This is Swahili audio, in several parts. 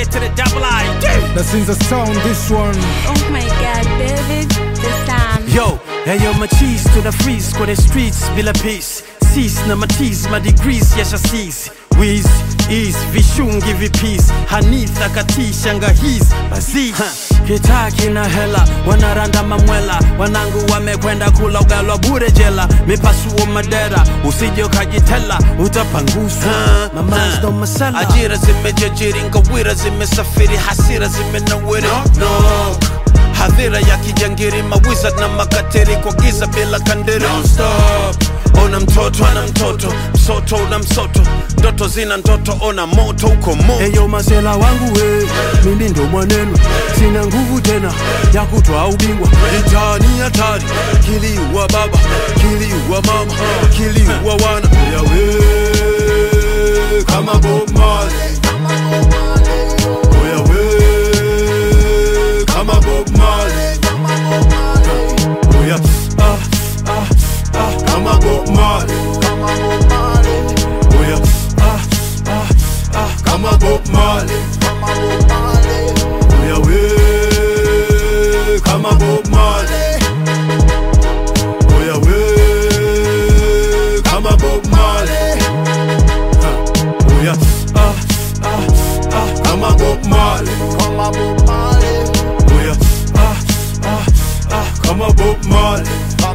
A to the double I. That's in the sound, this one. Oh my god, baby, the sound. Yo, hey yo, my cheese to the freeze, kwa the streets, bila peace. Cease na matiz, my degrees, yasha cease. Wiz, ease, vishungi vipis. Hanitha katisha nga his, bazi. Kitaki na hela, wanaranda mamwela. Wanangu wamekwenda kula ugalwa bure jela. Mipasuo madera, usije ukajitela, utapangusa. Mama's no masala. Ajira zimejajiri, ngawira zimesafiri, hasira zimenawiri. Knock. Hadhira ya kijangiri, mawizard na makateri kwa giza bila kandiri. Don't stop. Ona mtoto ana mtoto, msoto una msoto, ndoto zina ndoto, ona moto uko moto. Eyo masela wangu we, mimi ndo mwanenu, sina nguvu tena ya kutoa ubingwa. Itani hatari, kiliua baba, kiliua mama, kiliua wana. Oya we, kama Bob Marley. Oya we, kama Bob Marley. Oya kama Bob Marley. Oya kama Bob Marley. Oya we, kama Bob Marley. Oya we, kama Bob Marley. Oya kama Bob Marley. Oya kama Bob Marley.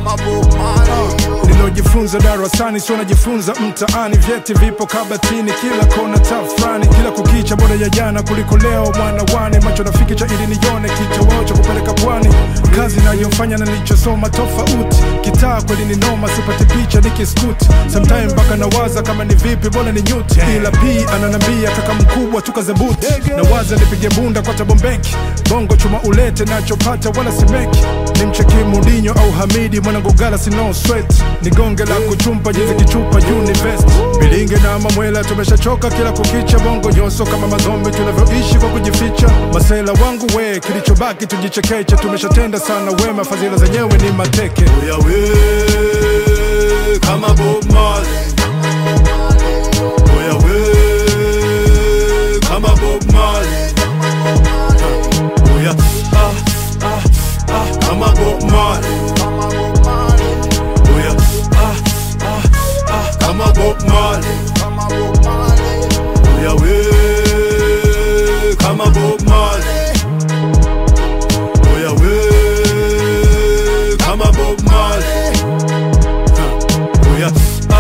Nilojifunza darasani, sio najifunza mtaani. Vyeti vipo kabatini, kila kona tafrani. Kila kukicha bora ya jana kuliko leo, mwana wani. Macho nafikicha ili nione kitoweo cha kupeleka pwani. Kazi nayofanya na nilichosoma tofauti. Kitaa kweli ni noma, sipati picha nikiskuti. Sometime mpaka nawaza kama ni vipi bora ni nyuti. Ila pii ananambia kaka mkubwa tukaze buti. Nawaza nipige bunda kwa tabombeki. Bongo chuma ulete nachopata wala simeki. Nimcheki Mudinho au Hamidi, mwanangu Galaxy no sweat. Nigonge la kuchumpa jinsi kichupa Univest. Bilinge na mamwela tumeshachoka kila kukicha. Bongo nyoso kama mazombi tunavyoishi kwa kujificha. Masela wangu we, kilichobaki tujichekeche. Tumeshatenda sana wema, fadhila zenyewe ni mateke. Oya we, kama Bob Marley. Oya we, kama Bob Marley. Oya kama Bob Marley. Oya kama Bob Marley. Oya we, kama Bob Marley. Oya we, kama Bob Marley. Oya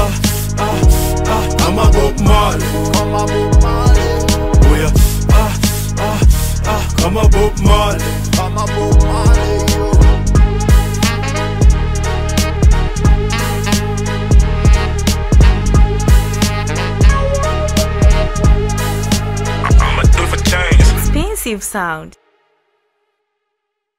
kama Bob Marley. Oya kama Bob Marley. Expensive sound.